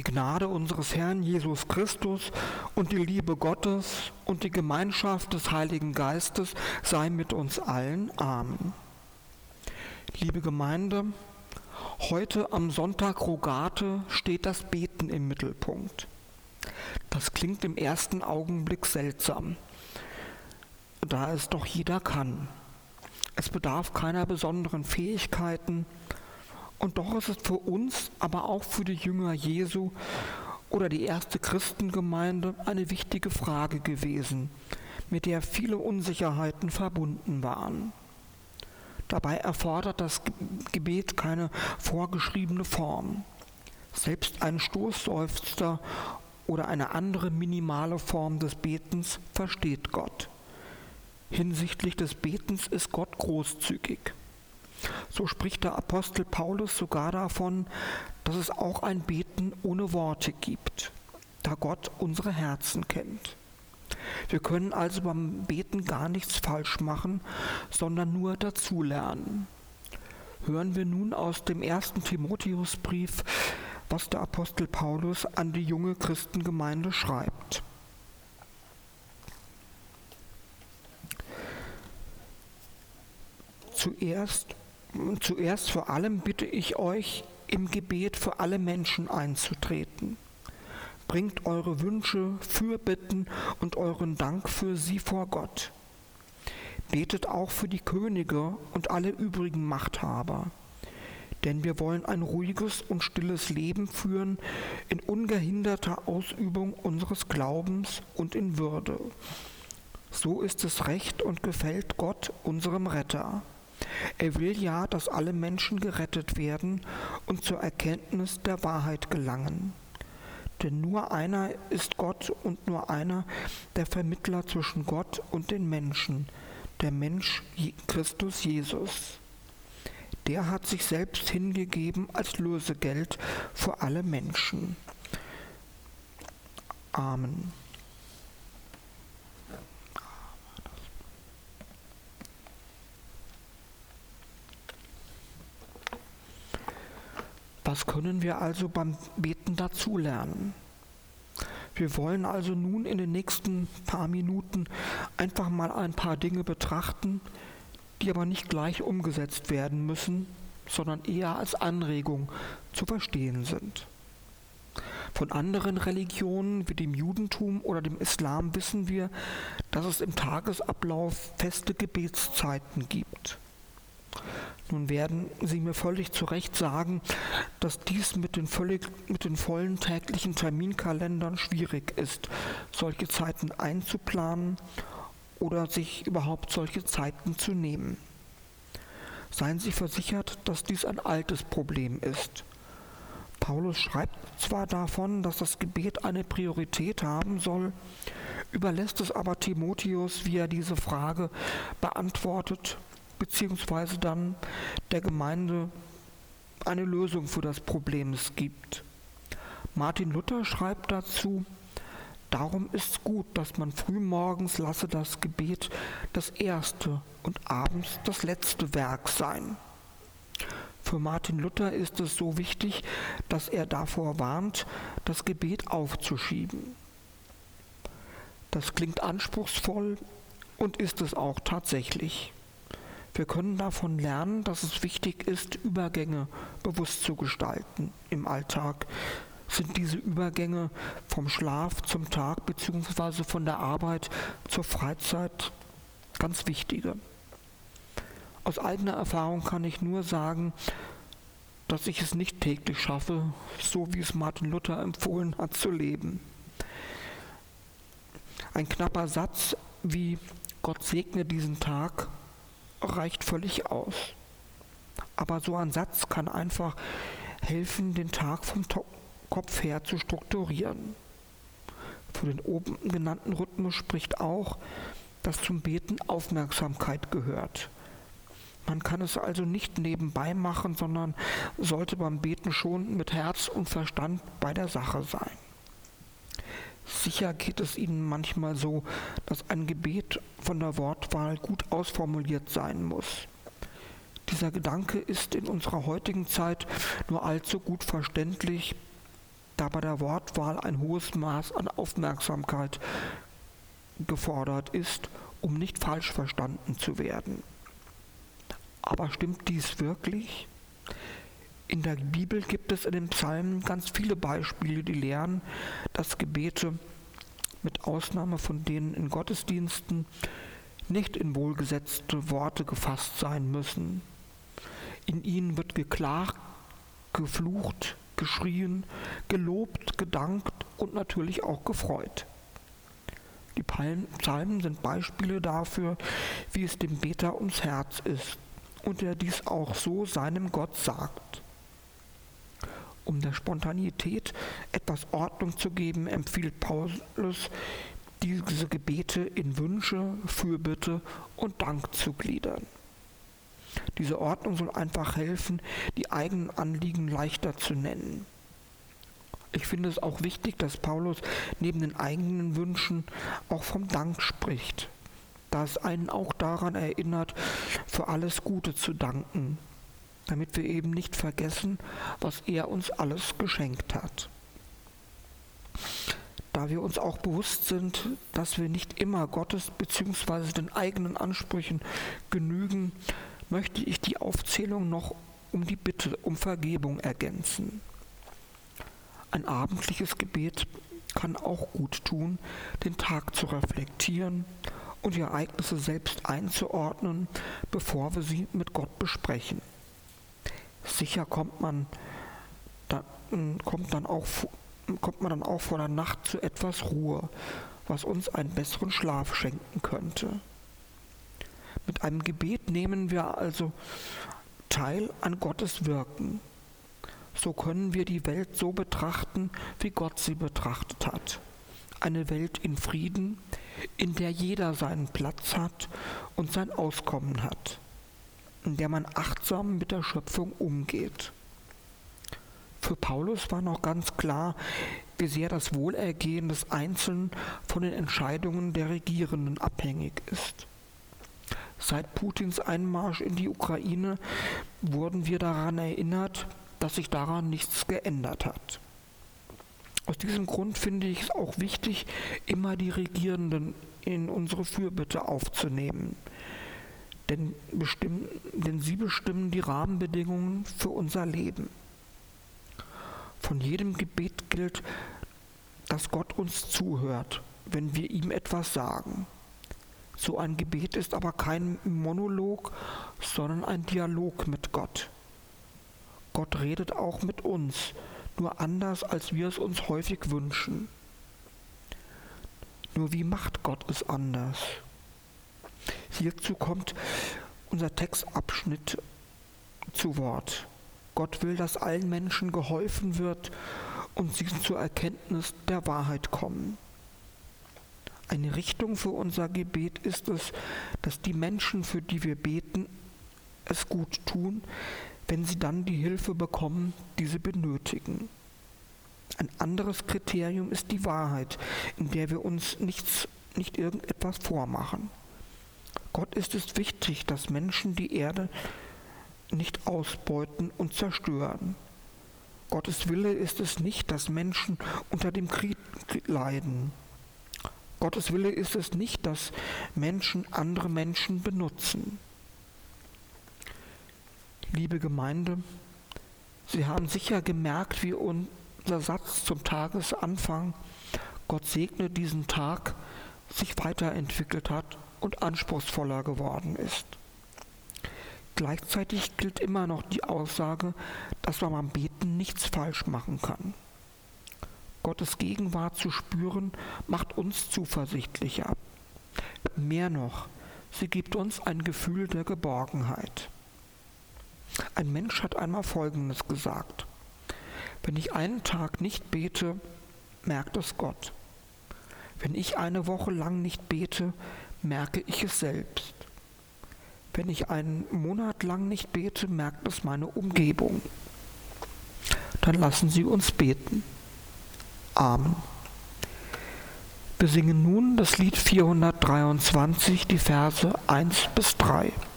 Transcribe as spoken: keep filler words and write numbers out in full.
Gnade unseres Herrn Jesus Christus und die Liebe Gottes und die Gemeinschaft des Heiligen Geistes sei mit uns allen. Amen. Liebe Gemeinde, heute am Sonntag Rogate steht das Beten im Mittelpunkt. Das klingt im ersten Augenblick seltsam, da es doch jeder kann. Es bedarf keiner besonderen Fähigkeiten, und doch ist es für uns, aber auch für die Jünger Jesu oder die erste Christengemeinde eine wichtige Frage gewesen, mit der viele Unsicherheiten verbunden waren. Dabei erfordert das Gebet keine vorgeschriebene Form. Selbst ein Stoßseufzer oder eine andere minimale Form des Betens versteht Gott. Hinsichtlich des Betens ist Gott großzügig. So spricht der Apostel Paulus sogar davon, dass es auch ein Beten ohne Worte gibt, da Gott unsere Herzen kennt. Wir können also beim Beten gar nichts falsch machen, sondern nur dazulernen. Hören wir nun aus dem ersten Timotheusbrief, was der Apostel Paulus an die junge Christengemeinde schreibt. Zuerst, zuerst vor allem bitte ich euch, im Gebet für alle Menschen einzutreten. Bringt eure Wünsche, Fürbitten und euren Dank für sie vor Gott. Betet auch für die Könige und alle übrigen Machthaber. Denn wir wollen ein ruhiges und stilles Leben führen, in ungehinderter Ausübung unseres Glaubens und in Würde. So ist es recht und gefällt Gott, unserem Retter. Er will ja, dass alle Menschen gerettet werden und zur Erkenntnis der Wahrheit gelangen. Denn nur einer ist Gott und nur einer der Vermittler zwischen Gott und den Menschen, der Mensch Christus Jesus. Der hat sich selbst hingegeben als Lösegeld für alle Menschen. Amen. Was können wir also beim Beten dazulernen? Wir wollen also nun in den nächsten paar Minuten einfach mal ein paar Dinge betrachten, die aber nicht gleich umgesetzt werden müssen, sondern eher als Anregung zu verstehen sind. Von anderen Religionen wie dem Judentum oder dem Islam wissen wir, dass es im Tagesablauf feste Gebetszeiten gibt. Nun werden Sie mir völlig zu Recht sagen, dass dies mit den, völlig, mit den vollen täglichen Terminkalendern schwierig ist, solche Zeiten einzuplanen oder sich überhaupt solche Zeiten zu nehmen. Seien Sie versichert, dass dies ein altes Problem ist. Paulus schreibt zwar davon, dass das Gebet eine Priorität haben soll, überlässt es aber Timotheus, wie er diese Frage beantwortet, beziehungsweise dann der Gemeinde eine Lösung für das Problem gibt. Martin Luther schreibt dazu: Darum ist's gut, dass man frühmorgens lasse das Gebet das erste und abends das letzte Werk sein. Für Martin Luther ist es so wichtig, dass er davor warnt, das Gebet aufzuschieben. Das klingt anspruchsvoll und ist es auch tatsächlich. Wir können davon lernen, dass es wichtig ist, Übergänge bewusst zu gestalten im Alltag. Sind diese Übergänge vom Schlaf zum Tag bzw. von der Arbeit zur Freizeit ganz wichtige. Aus eigener Erfahrung kann ich nur sagen, dass ich es nicht täglich schaffe, so wie es Martin Luther empfohlen hat, zu leben. Ein knapper Satz wie Gott segne diesen Tag reicht völlig aus. Aber so ein Satz kann einfach helfen, den Tag vom to- Kopf her zu strukturieren. Für den oben genannten Rhythmus spricht auch, dass zum Beten Aufmerksamkeit gehört. Man kann es also nicht nebenbei machen, sondern sollte beim Beten schon mit Herz und Verstand bei der Sache sein. Sicher geht es Ihnen manchmal so, dass ein Gebet von der Wortwahl gut ausformuliert sein muss. Dieser Gedanke ist in unserer heutigen Zeit nur allzu gut verständlich, da bei der Wortwahl ein hohes Maß an Aufmerksamkeit gefordert ist, um nicht falsch verstanden zu werden. Aber stimmt dies wirklich? In der Bibel gibt es in den Psalmen ganz viele Beispiele, die lehren, dass Gebete, mit Ausnahme von denen in Gottesdiensten, nicht in wohlgesetzte Worte gefasst sein müssen. In ihnen wird geklagt, geflucht, geschrien, gelobt, gedankt und natürlich auch gefreut. Die Psalmen sind Beispiele dafür, wie es dem Beter ums Herz ist und er dies auch so seinem Gott sagt. Um der Spontanität etwas Ordnung zu geben, empfiehlt Paulus, diese Gebete in Wünsche, Fürbitte und Dank zu gliedern. Diese Ordnung soll einfach helfen, die eigenen Anliegen leichter zu nennen. Ich finde es auch wichtig, dass Paulus neben den eigenen Wünschen auch vom Dank spricht, da es einen auch daran erinnert, für alles Gute zu danken, damit wir eben nicht vergessen, was er uns alles geschenkt hat. Da wir uns auch bewusst sind, dass wir nicht immer Gottes bzw. den eigenen Ansprüchen genügen, möchte ich die Aufzählung noch um die Bitte um Vergebung ergänzen. Ein abendliches Gebet kann auch gut tun, den Tag zu reflektieren und die Ereignisse selbst einzuordnen, bevor wir sie mit Gott besprechen. Sicher kommt man, dann, kommt, dann auch, kommt man dann auch vor der Nacht zu etwas Ruhe, was uns einen besseren Schlaf schenken könnte. Mit einem Gebet nehmen wir also teil an Gottes Wirken. So können wir die Welt so betrachten, wie Gott sie betrachtet hat. Eine Welt in Frieden, in der jeder seinen Platz hat und sein Auskommen hat, in der man achtsam mit der Schöpfung umgeht. Für Paulus war noch ganz klar, wie sehr das Wohlergehen des Einzelnen von den Entscheidungen der Regierenden abhängig ist. Seit Putins Einmarsch in die Ukraine wurden wir daran erinnert, dass sich daran nichts geändert hat. Aus diesem Grund finde ich es auch wichtig, immer die Regierenden in unsere Fürbitte aufzunehmen. Denn, bestimmen, denn sie bestimmen die Rahmenbedingungen für unser Leben. Von jedem Gebet gilt, dass Gott uns zuhört, wenn wir ihm etwas sagen. So ein Gebet ist aber kein Monolog, sondern ein Dialog mit Gott. Gott redet auch mit uns, nur anders, als wir es uns häufig wünschen. Nur wie macht Gott es anders? Hierzu kommt unser Textabschnitt zu Wort. Gott will, dass allen Menschen geholfen wird und sie zur Erkenntnis der Wahrheit kommen. Eine Richtung für unser Gebet ist es, dass die Menschen, für die wir beten, es gut tun, wenn sie dann die Hilfe bekommen, die sie benötigen. Ein anderes Kriterium ist die Wahrheit, in der wir uns nichts, nicht irgendetwas vormachen. Gott ist es wichtig, dass Menschen die Erde nicht ausbeuten und zerstören. Gottes Wille ist es nicht, dass Menschen unter dem Krieg leiden. Gottes Wille ist es nicht, dass Menschen andere Menschen benutzen. Liebe Gemeinde, Sie haben sicher gemerkt, wie unser Satz zum Tagesanfang, Gott segne diesen Tag, sich weiterentwickelt hat und anspruchsvoller geworden ist. Gleichzeitig gilt immer noch die Aussage, dass man beim Beten nichts falsch machen kann. Gottes Gegenwart zu spüren, macht uns zuversichtlicher. Mehr noch, sie gibt uns ein Gefühl der Geborgenheit. Ein Mensch hat einmal Folgendes gesagt: Wenn ich einen Tag nicht bete, merkt es Gott. Wenn ich eine Woche lang nicht bete, merke ich es selbst. Wenn ich einen Monat lang nicht bete, merkt es meine Umgebung. Dann lassen Sie uns beten. Amen. Wir singen nun das Lied vierhundertdreiundzwanzig, die Verse eins bis drei.